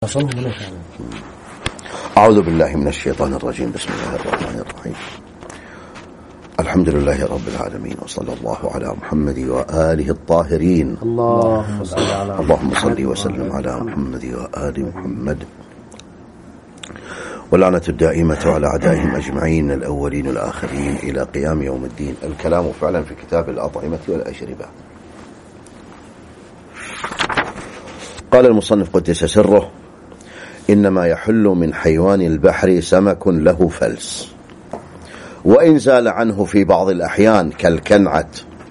أعوذ بالله من الشيطان الرجيم. بسم الله الرحمن الرحيم. الحمد لله رب العالمين، وصلى الله على محمد وآله الطاهرين. اللهم صل وسلم على محمد وآل محمد، واللعنة الدائمة على أعدائهم أجمعين الأولين والآخرين إلى قيام يوم الدين. الكلام فعلا في كتاب الأطعمة والأشربة. قال المصنف قدس سره: إنما يحل من حيوان البحر سمك له فلس، وإن زال عنه في بعض الأحيان كالكنعة،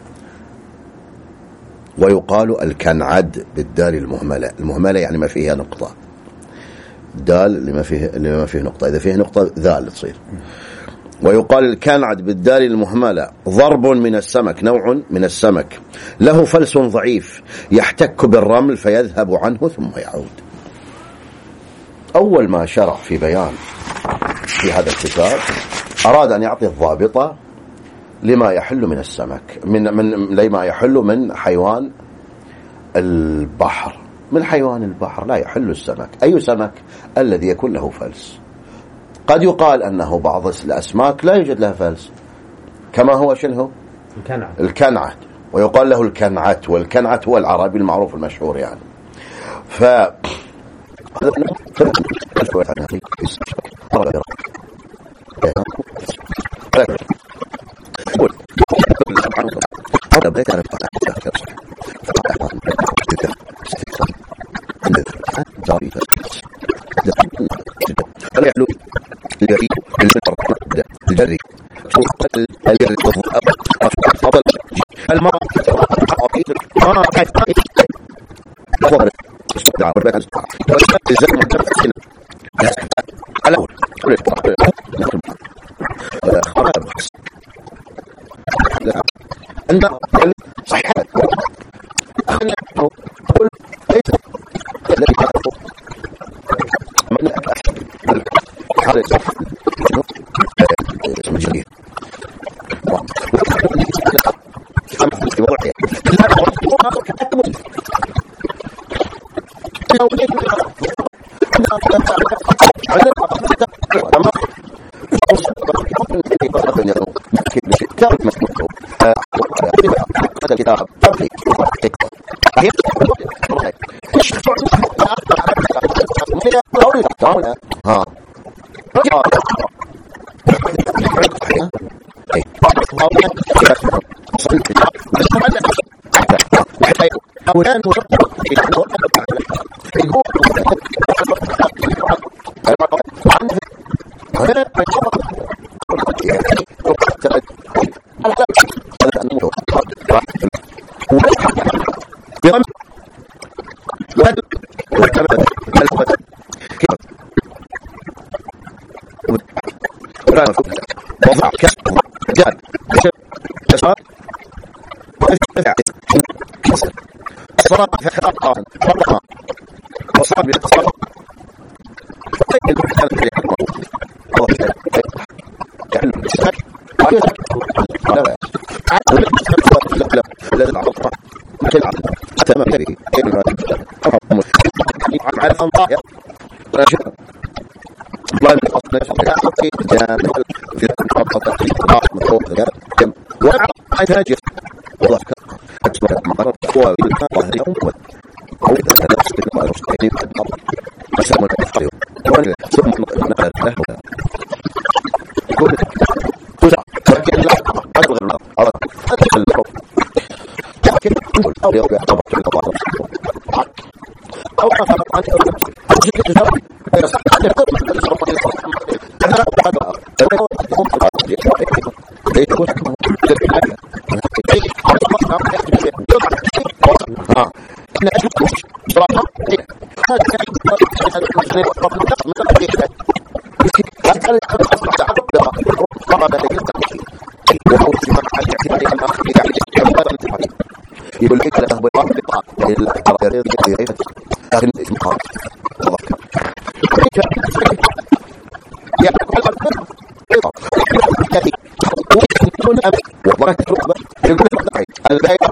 ويقال الكنعد بالدال المهملة. المهملة يعني ما فيها نقطة، دال اللي ما فيه نقطة، إذا فيه نقطة ذال تصير. ويقال الكنعد بالدال المهملة ضرب من السمك، نوع من السمك له فلس ضعيف يحتك بالرمل فيذهب عنه ثم يعود. أول ما شرع في بيان في هذا الكتاب أراد أن يعطي الضابطة لما يحل من السمك، لما يحل من حيوان البحر. من حيوان البحر لا يحل السمك. أي سمك؟ الذي يكون له فلس. قد يقال أنه بعض الأسماك لا يوجد لها فلس، كما هو شنو؟ الكنعة، ويقال له الكنعة، والكنعة هو العربي المعروف المشهور يعني.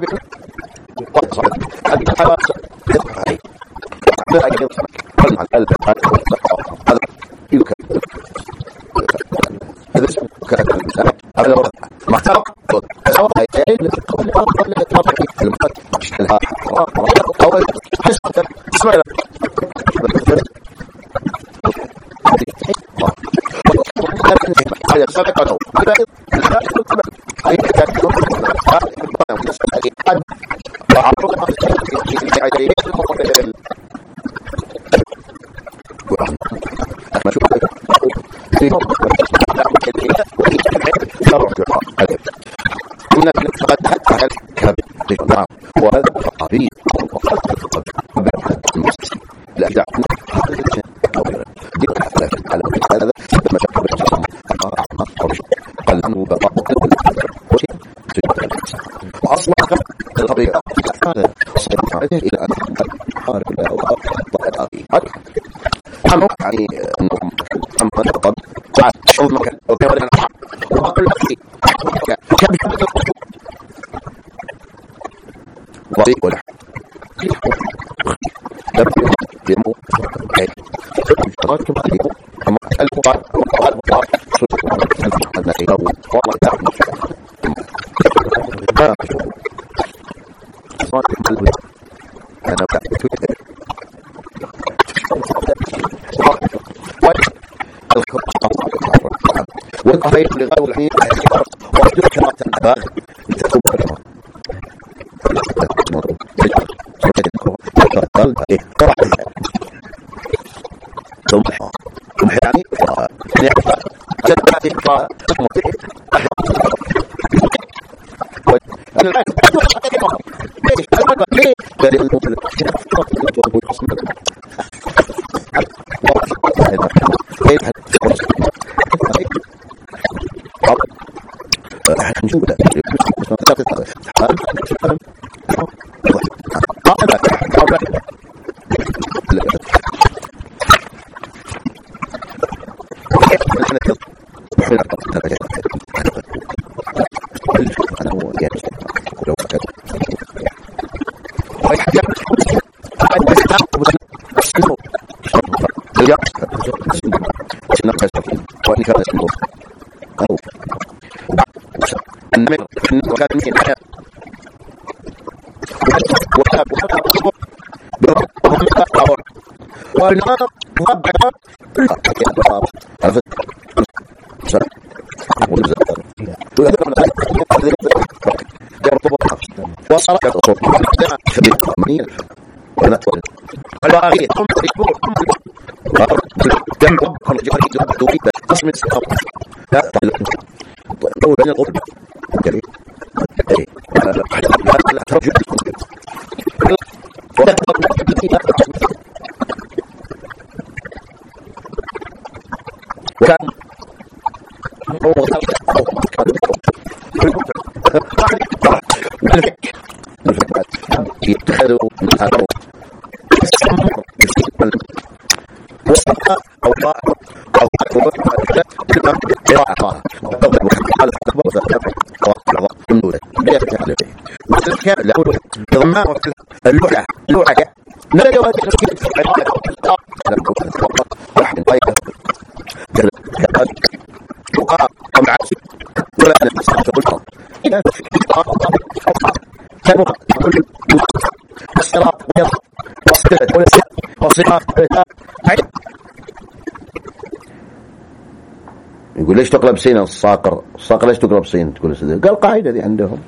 القلب إلى أن حارب له يعني أنه محمد قد شوف مكان وكان وأقول لك وضيق ولا يمو والقهير لغاية الحين وأحدث كما تنبغ لتكون كلمة ثم يعني يقول ليش تقلب سين الصاقر ليش تقلب سين تقول سين؟ قال قاعدة دي عندهم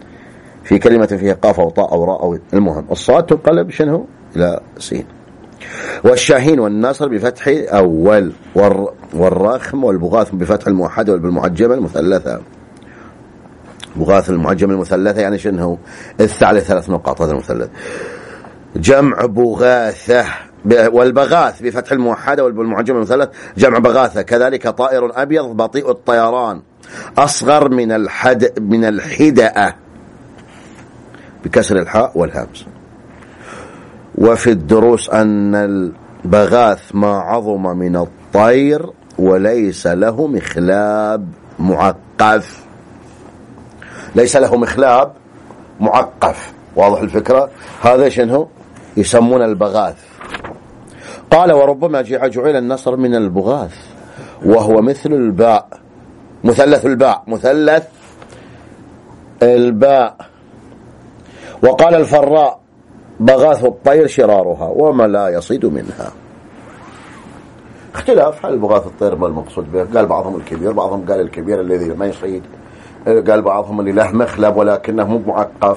في كلمة فيها قاف أو طاء أو راء أو المهم الصاد تقلب شنو إلى سين. والشاهين والناصر بفتح أول والراخم والبغاث بفتح الموحد والمعجمة المثلثة. بغاث المعجمة المثلثة يعني شنو؟ الثالث 3 نقاط هذا المثلث. جمع بغاثة والبغاث بفتح الموحدة والمعجمة المثلث جمع بغاثة. كذلك طائر أبيض بطيء الطيران أصغر من الحدأة بكسر الحاء والهمز. وفي الدروس أن البغاث ما عظم من الطير وليس له مخلاب معقف. ليس له مخلاب معقف. واضح الفكرة؟ هذا شنو يسمون البغاث. قال وربما جعل النصر من البغاث وهو مثل الباء، مثلث الباء. وقال الفراء بغاث الطير شرارها وما لا يصيد منها. اختلاف هل بغاث الطير ما المقصود به؟ قال بعضهم الكبير، بعضهم قال الكبير الذي ما يصيد، قال بعضهم اللي له مخلب ولكنه مو معقف،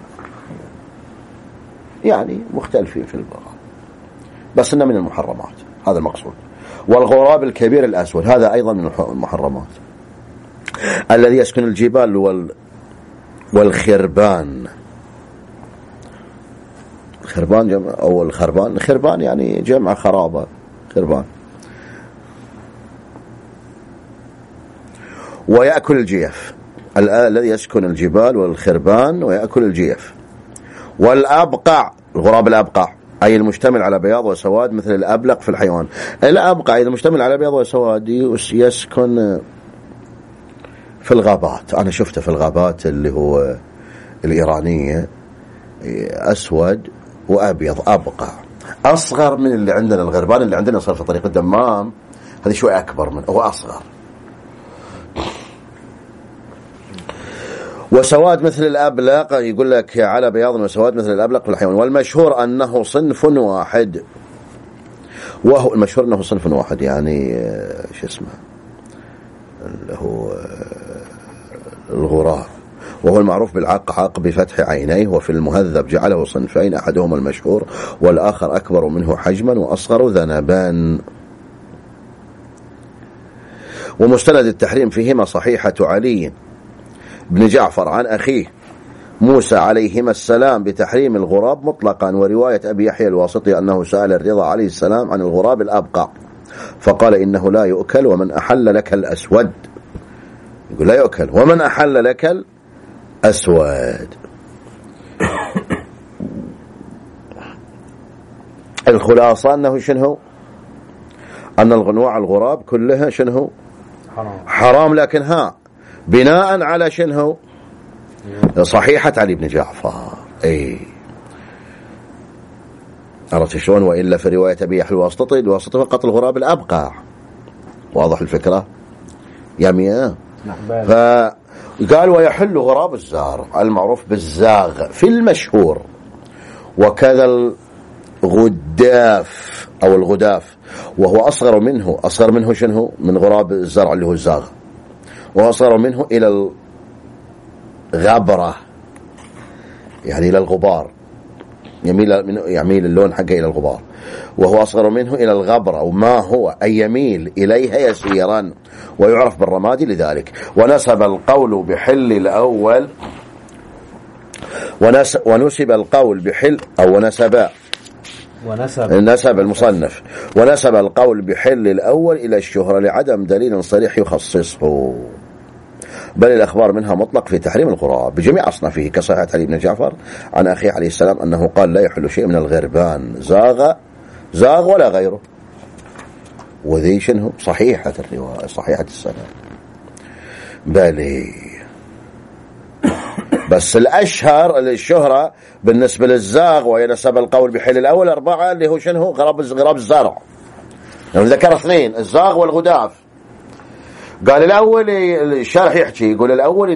يعني مختلفين في البغاث، بس انه من المحرمات، هذا المقصود. والغراب الكبير الأسود هذا أيضا من المحرمات. الذي يسكن الجبال والخربان، خربان جمع أو الخربان، خربان يعني جمع خرابة، خربان. ويأكل الجيف، الذي يسكن الجبال والخربان ويأكل الجيف. والأبقع، الغراب الأبقع أي المشتمل على بياض وسواد مثل الأبلق في الحيوان. الأبقع أي المشتمل على بياض وسواد يسكن في الغابات. أنا شفته في الغابات اللي هو الإيرانية، أسود وأبيض، أبقع أصغر من اللي عندنا. الغربان اللي عندنا صار في طريق الدمام هذه شوي أكبر منه، هو أصغر. وسواد مثل الأبلق، يقول لك على بياض وسواد مثل الأبلق في الحيوان. والمشهور أنه صنف واحد، وهو المشهور أنه صنف واحد، يعني شو اسمه اللي هو الغراب، وهو المعروف بالعقعق بفتح عينيه. وفي المهذب جعله صنفين، أحدهما المشهور والآخر أكبر منه حجما وأصغر ذنبان. ومستند التحريم فيهما صحيحة علي بن جعفر عن أخيه موسى عليهما السلام بتحريم الغراب مطلقا. ورواية أبي يحيى الواسطي أنه سأل الرضا عليه السلام عن الغراب الأبقع فقال إنه لا يؤكل ومن أحل لك الأسود، يقول لا يؤكل ومن أحل لك الأسود. الخلاصة أنه شنو؟ أن أنواع الغراب كلها شنو؟ حرام، لكن بناء على شنو؟ صحيحة علي بن جعفر. اي عرفت شلون؟ وإلا في رواية أبي يحيى الواسطي فقط الغراب الأبقع. واضح الفكرة يا مياه؟ فقال ويحل غراب الزار المعروف بالزاغ في المشهور، وكذا الغداف أو الغداف وهو أصغر منه شنو؟ من غراب الزرع اللي هو الزاغ، وأصغر منه إلى الغبرة، يعني إلى الغبار، يميل اللون حقه إلى الغبار. وهو أصغر منه إلى الغبرة وما هو أي يميل إليها يسيرا، ويعرف بالرمادي لذلك. ونسب القول بحل الأول ونسب القول بحل أو نسب المصنف ونسب القول بحل الأول إلى الشهرة لعدم دليل صريح يخصصه، بل الأخبار منها مطلق في تحريم الغراب بجميع أصنافه، كصحيحة علي بن جعفر عن أخيه عليه السلام أنه قال لا يحل شيء من الغربان زاغ ولا غيره. وذي شنو؟ صحيحة الرواية، صحيحة السند. بالي بس الأشهر الشهرة بالنسبة للزاغ وينسب القول بحل الأول 4 اللي هو شنو؟ غراب الزرع. يعني ذكر 2 الزاغ والغداف. قال الأول الشارح يحكي يقول الأول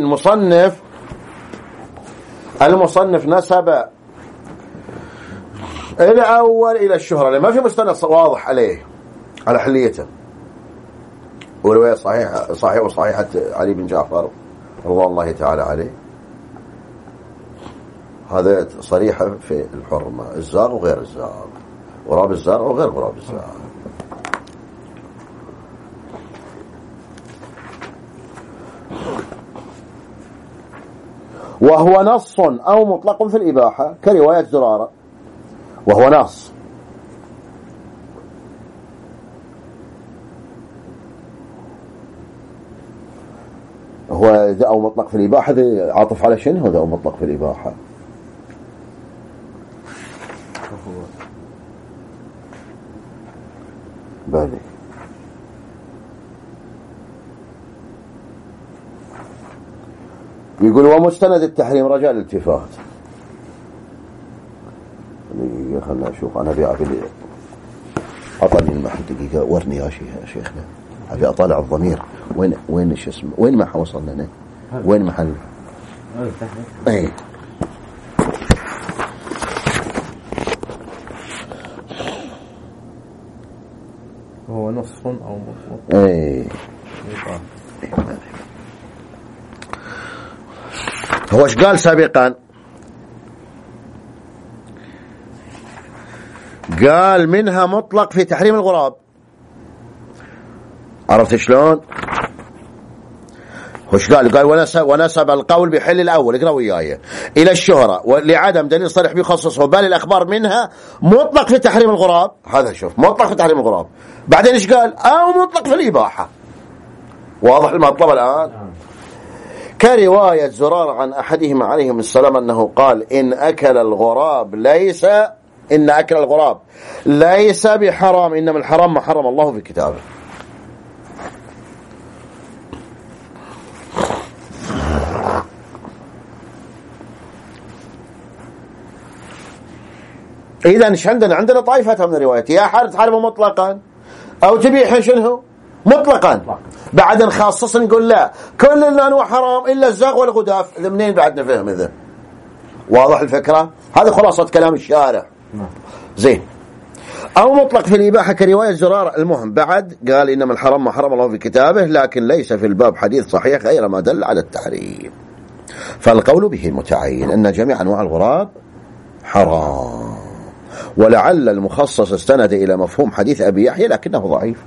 المصنف نسب الأول إلى الشهرة لما في مستند واضح عليه على حليته، ورواية صحيح وصحيحة علي بن جعفر رضي الله تعالى عليه، هذا صريحة في الحرمة، الزاغ وغير الزاغ، غراب الزرع وغير غراب الزرع. وهو نص أو مطلق في الإباحة كرواية زرارة، وهو نص. هو ذا أو مطلق في الإباحة ذا عاطف على شنو؟ ذا أو مطلق في الإباحة بالي. يقول ومستند التحريم رجاء الالتفات. خلنا نشوف أنا بيع أعطاني المحل دقيقة، ورني يا شيخنا، أبي أطالع الضمير. وين شو اسمه، وين ما وصلنا لنا، وين محل؟ أي هو نصف أو مطلق. أي هو ايش قال سابقا؟ قال منها مطلق في تحريم الغراب. عرفت شلون؟ وش قال؟ قال ونسب القول بحل الأول، اقرأ وياي، إلى الشهرة ولعدم دليل صريح بيخصصه، بل الأخبار منها مطلق في تحريم الغراب. هذا شوف، مطلق في تحريم الغراب. بعدين ايش قال؟ أو مطلق في الإباحة. واضح المطلب الآن؟ كرواية زرار عن أحدهما عليهم السلام أنه قال إن أكل الغراب ليس بحرام، إنما الحرام ما حرم الله في كتابه. إذا إيش عندنا طائفة من الروايات، يا تحرمه مطلقا أو تبيح شنو مطلقا، بعد نخصص نقول لا كل الأنواع حرام إلا الزاغ والغداف. منين بعد نفهم إذا؟ واضح الفكرة؟ هذا خلاصة كلام الشارع. زين. أو مطلق في الإباحة كرواية زرار. المهم بعد قال إنما الحرام ما حرم الله في كتابه، لكن ليس في الباب حديث صحيح غير ما دل على التحريم، فالقول به متعين أن جميع أنواع الغراب حرام. ولعل المخصص استند إلى مفهوم حديث أبي يحيى لكنه ضعيف.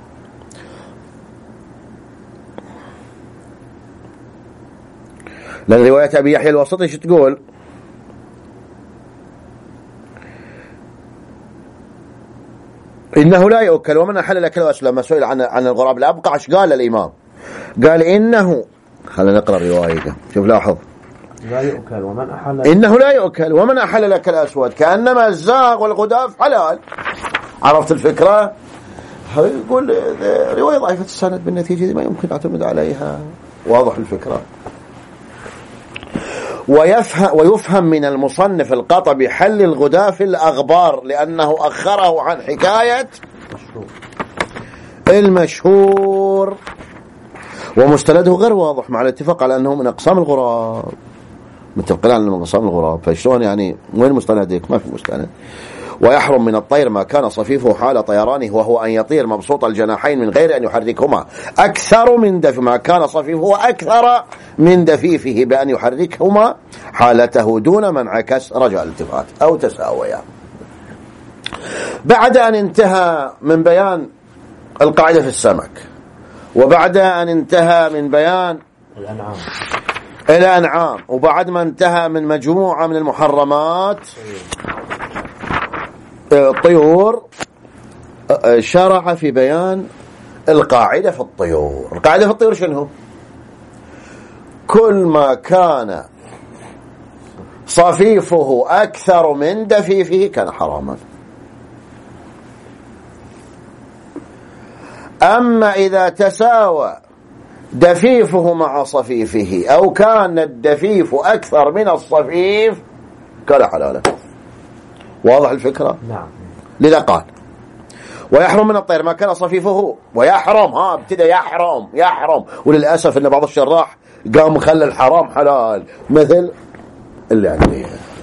لأن رواية أبي يحيى الوسطي شو تقول؟ إنه لا يؤكل ومن أحل أكله أسلم. ما سئل عن الغراب الأبقع ايش قال الإمام؟ قال إنه، خلينا نقرأ روايته، شوف لاحظ، لا يؤكل ومن أحل، إنه لا يؤكل ومن أحل لك الأسود، كأنما الزاغ والغداف حلال. عرفت الفكرة؟ يقول رواية ضعيفة السند، بالنتيجة ما يمكن اعتمد عليها. واضح الفكرة؟ ويفهم من المصنف القطع بحل الغداف الأغبار لأنه أخره عن حكاية المشهور، ومستنده غير واضح مع الاتفاق على أنه من أقسام الغراب. متفقين على من أقسام الغراب، فشلون يعني؟ وين مستندك؟ ما في مستند. ويحرم من الطير ما كان صفيفه حال طيرانه، وهو أن يطير مبسوط الجناحين من غير أن يحركهما أكثر من دفيفه، ما كان صفيفه أكثر من دفيفه بأن يحركهما حالته دون من عكس رجاء الالتفات أو تساويا. بعد أن انتهى من بيان القاعدة في السمك، وبعد أن انتهى من بيان الأنعام، وبعد ما انتهى من مجموعة من المحرمات الطيور، شرع في بيان القاعدة في الطيور. القاعدة في الطيور شنو؟ كل ما كان صفيفه أكثر من دفيفه كان حراما. أما إذا تساوى دفيفه مع صفيفه أو كان الدفيف أكثر من الصفيف كان حلالا. واضح الفكرة؟ نعم. لذا قال ويحرم من الطير ما كان صفيفه، ويحرم ابتدى يحرم. وللأسف أن بعض الشراح قام خلى الحرام حلال، مثل اللي عندي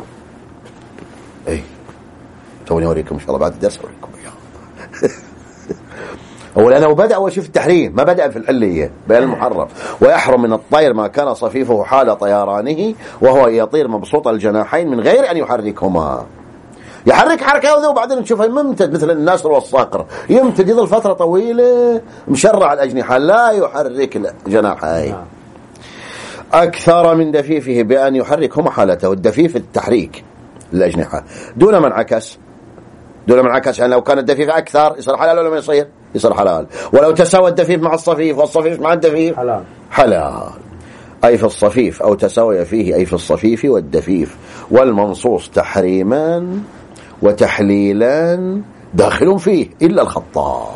توني أوريكم إن شاء الله بعد الدرس أوريكم إياه. أولا أنا وبدأ أول شيء في التحريم، ما بدأ في الحلية بين المحرم. ويحرم من الطير ما كان صفيفه حال طيرانه، وهو يطير مبسوط الجناحين من غير أن يحركهما. يحرك حركة وذا وبعدين نشوفه يمتد مثل النسر والصقر، يمتد يظل فترة طويلة مشرع الأجنحة، لا يحرك جناحيه أكثر من دفيفه بأن يحركهما حالته. الدفيف التحريك الأجنحة دون من عكس. يعني لو كان الدفيف أكثر يصير حلال ولا ما يصير حلال. ولو تساوى الدفيف مع الصفيف والصفيف مع الدفيف حلال. أي في الصفيف أو تساوي فيه، أي في الصفيف والدفيف. والمنصوص تحريما وتحليلا داخل فيه إلا الخطاب،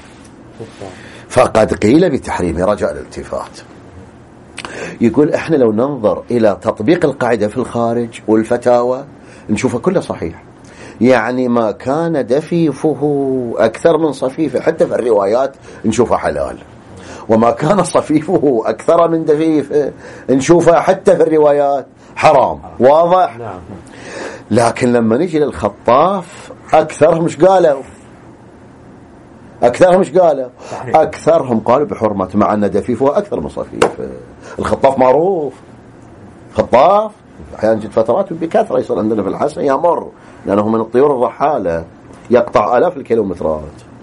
فقد قيل بتحريم رجاء الالتفات. يقول احنا لو ننظر إلى تطبيق القاعدة في الخارج والفتاوى نشوفها كلها صحيح. يعني ما كان دفيفه أكثر من صفيفه، حتى في الروايات نشوفه حلال، وما كان صفيفه أكثر من دفيفه نشوفه حتى في الروايات حرام. واضح؟ نعم. لكن لما نجي للخطاف أكثرهم مش قالوا؟ أكثرهم قالوا بحرمة، مع أن دفيفه أكثر من صفيفه. الخطاف معروف، خطاف أحيانا جد فترات بكثرة يصير عندنا في الحسن يمر، لأنه من الطيور الرحالة يقطع آلاف الكيلومترات.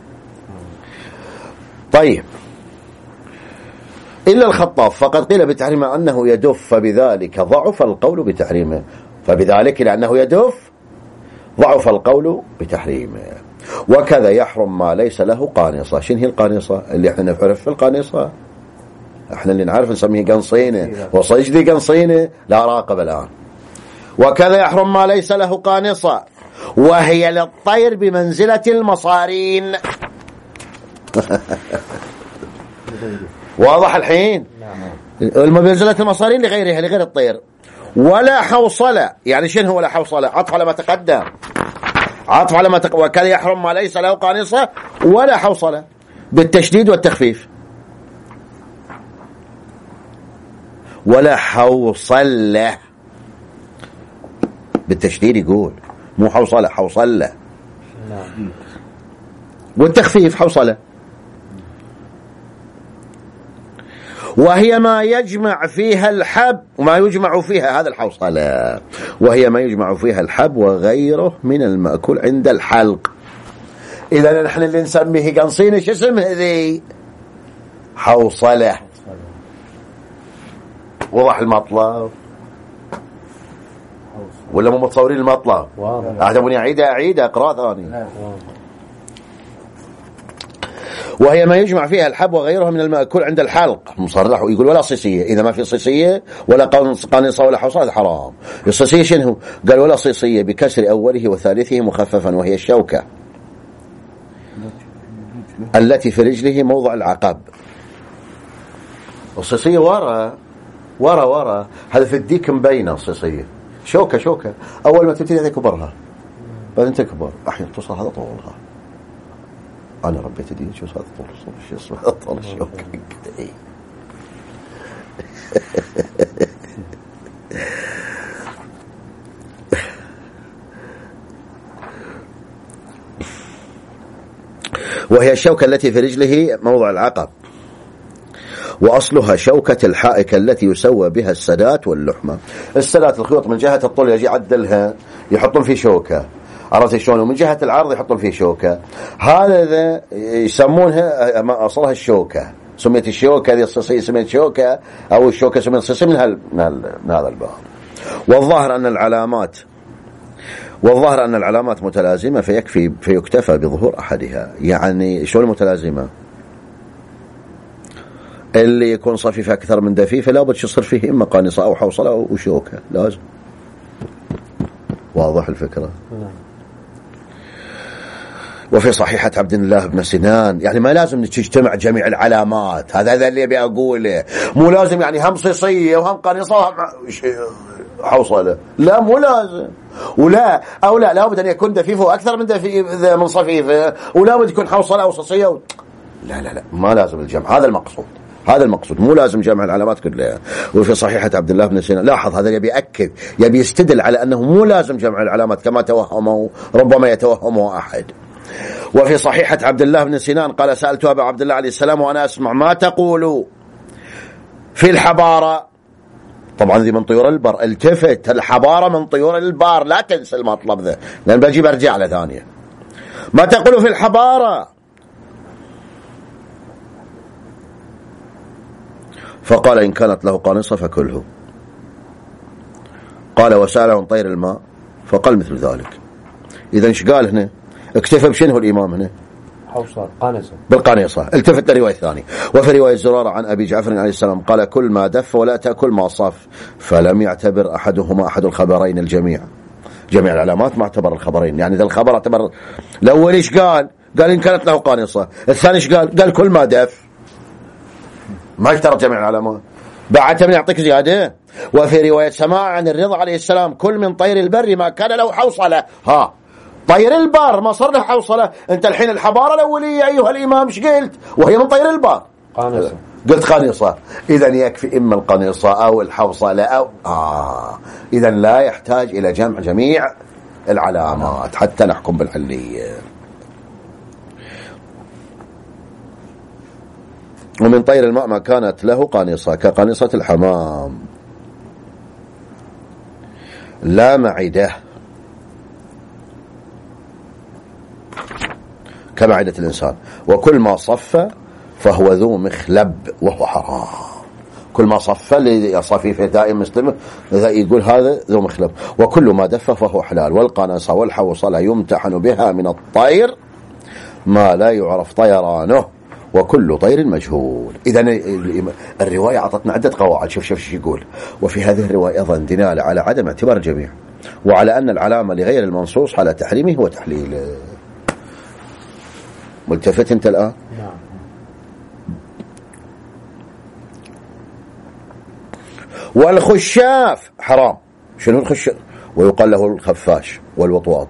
طيب، إلا الخطاف فقد قيل بتحريم أنه يدف، فبذلك ضعف القول بتحريمه. فبذلك لأنه يدف ضعف القول بتحريمه. وكذا يحرم ما ليس له قانصة. شنو هي القانصة؟ اللي احنا نعرف في القانصة، احنا اللي نعرف نسميه قنصينة، وصيجدي قنصينة لا راقب الآن. وكذا يحرم ما ليس له قانصة، وهي للطير بمنزلة المصارين. واضح الحين؟ بمنزلة المصارين لغيرها، لغير الطير. ولا حوصلة، يعني شنو هو لا حوصلة؟ عطف على ما تقدم، عطف على ما وكذا يحرم ما ليس له قانصة ولا حوصلة بالتشديد والتخفيف. ولا حوصلة بالتشديد يقول، مو حوصلة، حوصلة. والتخفيف حوصلة. وهي ما يجمع فيها الحب وما يجمع فيها، هذا الحوصلة، وهي ما يجمع فيها الحب وغيره من المأكول عند الحلق. إذا نحن اللي نسميه قنصينة شو اسمه ذي؟ حوصلة. وضح المطلب ولا مو متصورين المطلب؟ أعجبني أعيد أقرأ ثاني. وهي ما يجمع فيها الحب وغيرها من المأكول عند الحلق مصرح. يقول ولا صيصية، إذا ما في صيصية ولا قانصة ولا حوصلة حرام. الصيصية شنو؟ قال ولا صيصية بكسر أوله وثالثه مخففا، وهي الشوكة التي في رجله موضع العقب. الصيصية ورا هذا في الديك مبينة. الصيصية شوكة أول ما تبتدي تكبرها بعدين تكبر، أحيانا توصل هذا طولها. أنا ربيت دي شو هذا طول الشوكة كده. وهي الشوكة التي في رجله موضع العقب، وأصلها شوكة الحائكة التي يسوى بها السدات واللحمة. السدات الخيوط من جهة الطول يجي عدلها يحطون فيه شوكة، عرفت شلون؟ ومن جهة العرض يحطون فيه شوكة. هذا يسمونها أصلها الشوكة، سميت الشوكة هذه الصيصية سميت شوكة، أو الشوكة سميت صيصية من هذا الباب. والظاهر أن العلامات متلازمة فيكتفى بظهور أحدها. يعني شلون متلازمة؟ اللي يكون صفيف أكثر من دفيفة لابد يصير فيه إما قانصة أو حوصلة أو شوكة، لازم. واضح الفكرة؟ وفي صحيحة عبد الله بن سنان، يعني ما لازم تجتمع جميع العلامات، هذا اللي أبي أقوله. مو لازم يعني هم صيصية وهم قانصة وهم حوصلة، لا مو لازم. ولا أو لا لابد أن يكون دفيفه أكثر من صفيفه، ولا بد يكون حوصلة أو صيصية لا ما لازم الجمع. هذا المقصود مو لازم جمع العلامات كلها. وفي صحيحة عبد الله بن سنان، لاحظ هذا يبي يأكد، يبي يستدل على أنه مو لازم جمع العلامات كما توهموا، ربما يتوهمه أحد. وفي صحيحة عبد الله بن سنان قال سألت أبا عبد الله عليه السلام وأنا أسمع ما تقول في الحبارة. طبعا ذي من طيور البر، التفت، الحبارة من طيور البر، لا تنسى المطلب ذا لأن بجي برجع له ثانية. ما تقول في الحبارة؟ فقال إن كانت له قانصة فكله. قال وسأل عن طير الماء فقال مثل ذلك. إذا إيش قال هنا؟ اكتفى بشنه الإمام هنا؟ حوصل قانصة بالقانصة. التفت لرواية ثانية. وفي رواية زرارة عن أبي جعفر عليه السلام قال كل ما دف ولا تأكل ما صف، فلم يعتبر أحدهما أحد الخبرين الجميع. جميع العلامات ما اعتبر الخبرين، يعني ذا الخبر اعتبر. الأول إيش قال إن كانت له قانصة. الثاني إيش قال كل ما دف، ما اشترط جميع العلامات. بعد من يعطيك زيادة. وفي رواية سماع عن الرضا عليه السلام كل من طير البر ما كان له حوصلة. طير البار ما صار له حوصلة. أنت الحين الحضارة الأولية أيها الإمام ايش قلت؟ وهي من طير البار. قانصة. قلت قانصة. إذا يكفي إما القانصة أو الحوصلة أو إذا لا يحتاج إلى جمع جميع العلامات حتى نحكم بالعلية. ومن طير الماء ما كانت له قانصة كقانصة الحمام، لا معدة كمعدة الإنسان، وكل ما صف فهو ذو مخلب وهو حرام. كل ما صف لصفي في دائم مسلم يقول هذا ذو مخلب. وكل ما دف فهو حلال. والقانصة والحوصلة يمتحن بها من الطير ما لا يعرف طيرانه، وكل طير مجهول. إذا الرواية أعطتنا عدة قواعد. شوف يقول. وفي هذه الرواية أيضا دلالة على عدم اعتبار الجميع، وعلى أن العلامة لغير المنصوص على تحريمه وتحليله. ملتفت أنت الآن؟ نعم. والخشاف حرام. شنو الخشاف؟ ويقال له الخفاش والوطواط.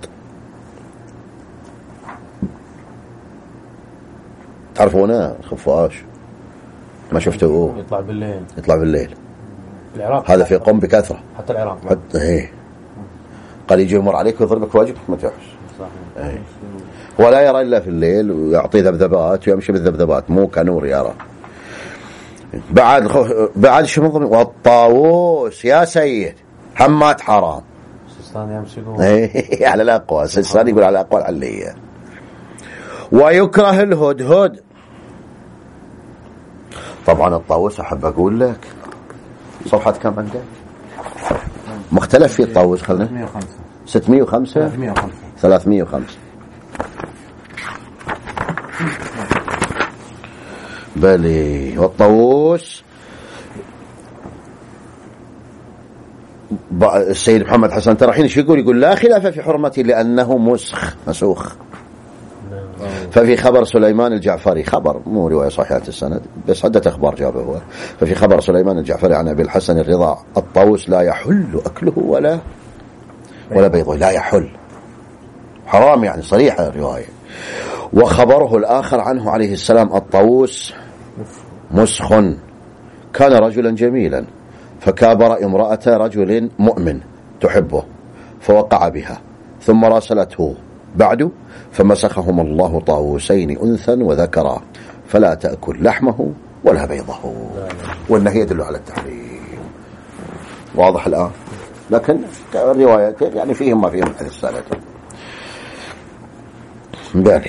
تعرفونه الخفاش؟ ما شفتوه؟ يطلع بالليل. العراق هذا في قم بكثرة. حتى العراق. إيه. قال يجي يمر عليك ويضربك واجبك ما تحس. صحيح. ولا يرى إلا في الليل ويعطي ذبذبات ويمشي بالذبذبات مو كنور يرى. بعد شو منظم. والطاووس يا سيد حمات حرام. السيستان يمسكون. إيه على الأقوى. السيستان يقول على الأقوى العلية. ويكره الهدهد. طبعا الطاووس أحب أقول لك صفحة كم عندك؟ مختلف في الطاووس. خلنا 605 305 بلي. والطاووس السيد محمد حسن ترحين شو يقول لا خلاف في حرمته لأنه مسوخ. ففي خبر سليمان الجعفري، خبر مو رواية صحيحة السند بس عدة أخبار جابه هو. ففي خبر سليمان الجعفري عن أبي الحسن الرضا الطاووس لا يحل أكله ولا بيضه. لا يحل حرام يعني صريحة الرواية. وخبره الآخر عنه عليه السلام الطاووس مسخ كان رجلا جميلا فكابر امرأة رجل مؤمن تحبه فوقع بها ثم راسلته بعد فمسخهم الله طاووسين أنثى وذكرا فلا تأكل لحمه ولا بيضه. والنهي يدل على التحريم. واضح الآن؟ لكن الروايتين يعني فيهم ما فيهم من السنة. بالي.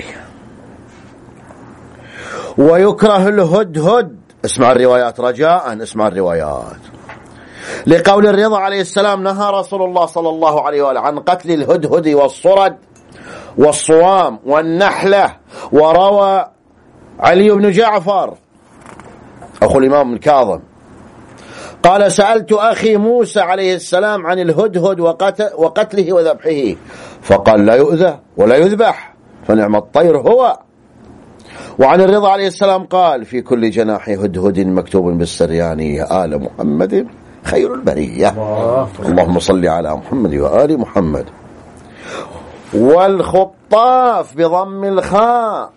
ويكره الهدهد. اسمع الروايات رجاء، اسمع الروايات. لقول الرضا عليه السلام نهى رسول الله صلى الله عليه وآله عن قتل الهدهد والصرد والصوام والنحلة. وروى علي بن جعفر أخو الإمام الكاظم قال سألت أخي موسى عليه السلام عن الهدهد وقتله وذبحه فقال لا يؤذى ولا يذبح فنعم الطير هو. وعن الرضا عليه السلام قال في كل جناح هدهد مكتوب بالسرياني يا آل محمد خير البرية. اللهم صل على محمد وآل محمد. والخطاف بضم الخاء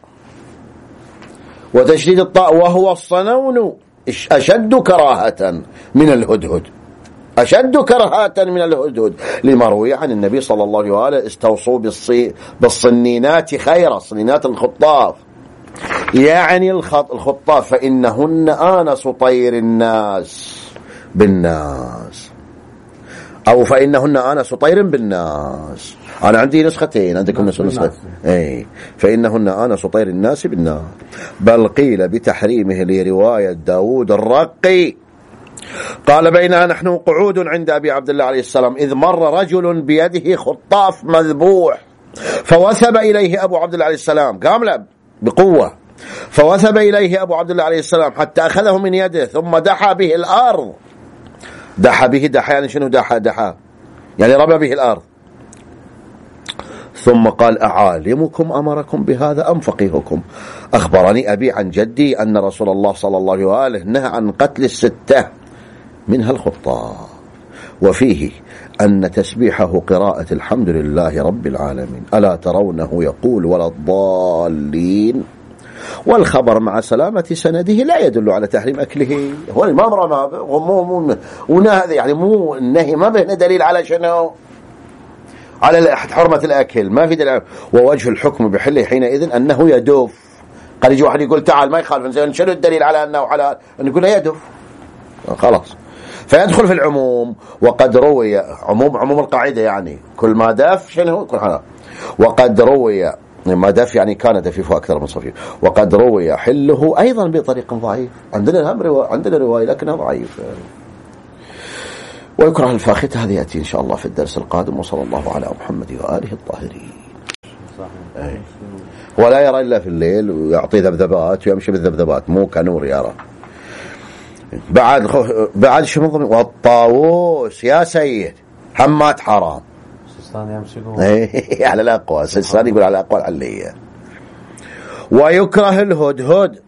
وتشديد الطاء وهو الصنون أشد كراهة من الهدهد. أشد كراهة من الهدهد لما روي عن النبي صلى الله عليه وآله استوصوا بالصنينات خيرا. صنينات الخطاف يعني الخطاف فإنهن آنس طير الناس بالناس أو فإنهن آنس طير بالناس. أنا عندي نسختين عندكم نسخة. أي فإنهن آنس طير الناس بالناس. بل قيل بتحريمه لرواية داود الرقي قال بينما نحن قعود عند أبي عبد الله عليه السلام إذ مر رجل بيده خطاف مذبوح فوثب إليه أبو عبد الله عليه السلام قام له بقوة فوثب إليه أبو عبد الله عليه السلام حتى أخذه من يده ثم دحى به الأرض. دحى يعني شنو دحى يعني رمى به الأرض. ثم قال أعالمكم أمركم بهذا أم فقيهكم؟ أخبرني أبي عن جدي أن رسول الله صلى الله عليه وآله نهى عن قتل 6 منها الخطاف وفيه أن تسبيحه قراءة الحمد لله رب العالمين ألا ترونه يقول ولا الضالين، والخبر مع سلامة سنده لا يدل على تحريم أكله. هو الإمام رمى ونهى، يعني مو النهي ما به دليل على شنو، على حرمة الأكل، ما في دليل. ووجه الحكم بحله حينئذ أنه يدف. قد يجي واحد يقول تعال ما يخالف، شنو الدليل على أنه حلال؟ نقول يدف خلاص، فيدخل في العموم. وقد روي عموم القاعدة، يعني كل ما دف شنو كل حلال. وقد روي ما دف يعني كان دفيفه أكثر من صفيف. وقد روي حله أيضا بطريق ضعيف، عندنا رواية لكنها ضعيف. ويكره الفاختة، هذه يأتي إن شاء الله في الدرس القادم. وصلى الله على محمد وآله الطاهرين. ولا يرى إلا في الليل ويعطي ذبذبات ويمشي بالذبذبات، مو كنور يرى. بعد شو من ضمن والطاووس يا سيد حمات حرام على الأقوى. السيستان يقول على الأقوى العلية. ويكره الهدهد.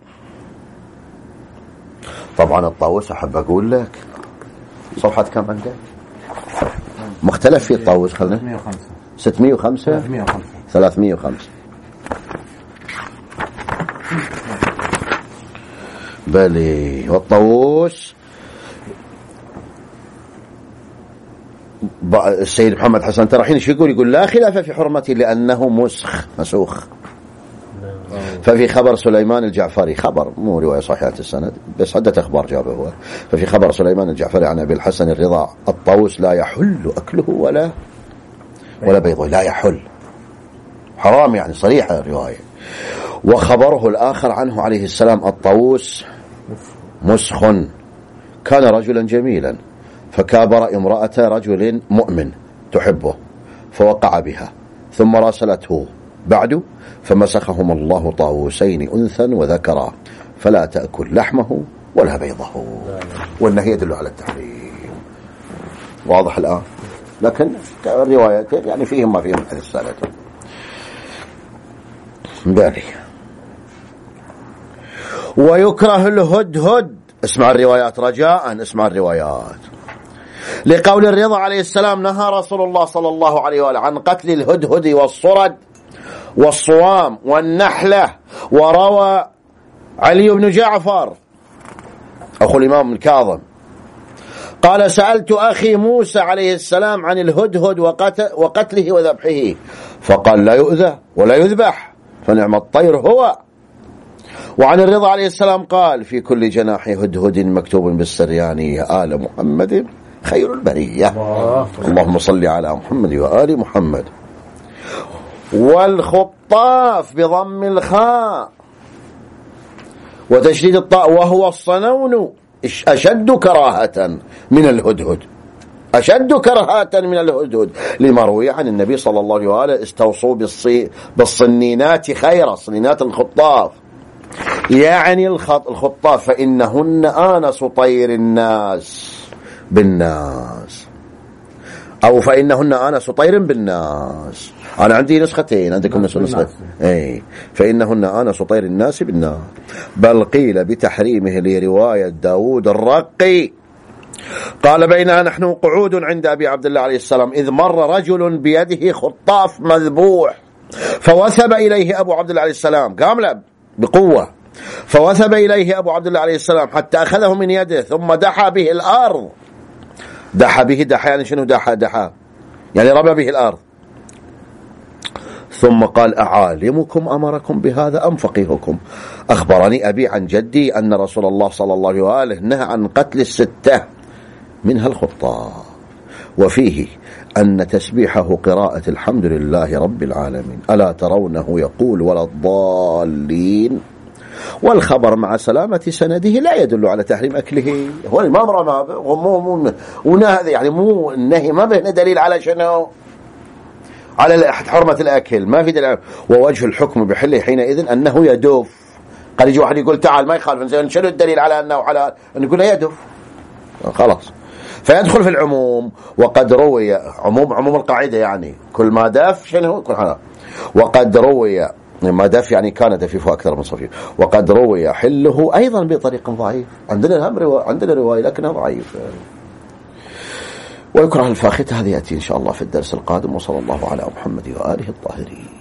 طبعا الطاووس أحب أقول لك صفحة كم عندك؟ مختلف في الطاووس. خلنا 605 305 بلي. والطاووس السيد محمد حسن ترحين شو يقول لا خلاف في حرمته لأنه مسوخ. ففي خبر سليمان الجعفري، خبر مو رواية صحيحة السند بس عدة أخبار جابه هو. ففي خبر سليمان الجعفري عن أبي الحسن الرضا الطاووس لا يحل أكله ولا بيضه، لا يحل حرام، يعني صريحة الرواية. وخبره الآخر عنه عليه السلام الطاووس مسخ، كان رجلا جميلا فكابر امرأة رجل مؤمن تحبه فوقع بها، ثم راسلته بعد فمسخهم الله طاووسين أنثى وذكرا فلا تأكل لحمه ولا بيضه. والنهي يدل على التحريم. واضح الآن؟ لكن الروايتين يعني فيهم ما فيهم حديث سالته بالي. ويكره الهدهد. اسمع الروايات رجاء، اسمع الروايات. لقول الرضا عليه السلام نهى رسول الله صلى الله عليه وآله عن قتل الهدهد والصرد والصوام والنحلة. وروى علي بن جعفر أخو الإمام الكاظم قال سألت أخي موسى عليه السلام عن الهدهد وقتله وذبحه فقال لا يؤذى ولا يذبح فنعم الطير هو. وعن الرضا عليه السلام قال في كل جناح هدهد مكتوب بالسرياني يا آل محمد خير البرية. اللهم صل على محمد وآل محمد. والخطاف بضم الخاء وتشديد الطاء وهو الصنون أشد كراهة من الهدهد، أشد كراهة من الهدهد لما روي عن النبي صلى الله عليه وآله استوصوا بالصنينات خيرا، صنينات الخطاف يعني الخطاف فإنهن آنس طير الناس بالناس، أو فإنهن آنس طير بالناس. أنا عندي نسختين، عندكم نسخة أي فإنهن آنس طير الناس بالناس. بل قيل بتحريمه لرواية داود الرقي قال بينما نحن قعود عند أبي عبد الله عليه السلام إذ مر رجل بيده خطاف مذبوح فوثب إليه أبو عبد الله عليه السلام، قام بقوة فوثب إليه أبو عبد الله عليه السلام حتى أخذه من يده ثم دحى به الأرض. دحى يعني شنو دحى يعني رمى به الأرض. ثم قال أعالمكم أمركم بهذا أم فقيهكم؟ أخبرني أبي عن جدي أن رسول الله صلى الله عليه وآله نهى عن قتل 6 منها الخطاف. وفيه أن تسبيحه قراءة الحمد لله رب العالمين ألا ترونه يقول ولا الضالين، والخبر مع سلامة سنده لا يدل على تحريم أكله. هو الإمام رمى ونهى، يعني مو النهي ما به دليل على شنو، على حرمة الأكل، ما في دليل. ووجه الحكم بحله حينئذ أنه يدف. قد يجي واحد يقول تعال ما يخالف، شنو الدليل على أنه حلال؟ نقول يدف خلاص، فيدخل في العموم. وقد روي عموم القاعدة، يعني كل ما دف شنو كل حلال. وقد روي ما دف يعني كان دفيفه أكثر من صفيف. وقد روي حله أيضا بطريق ضعيف، عندنا رواية لكنها ضعيف. ويكره الفاختة، هذا يأتي إن شاء الله في الدرس القادم. وصلى الله على محمد وآله الطاهرين.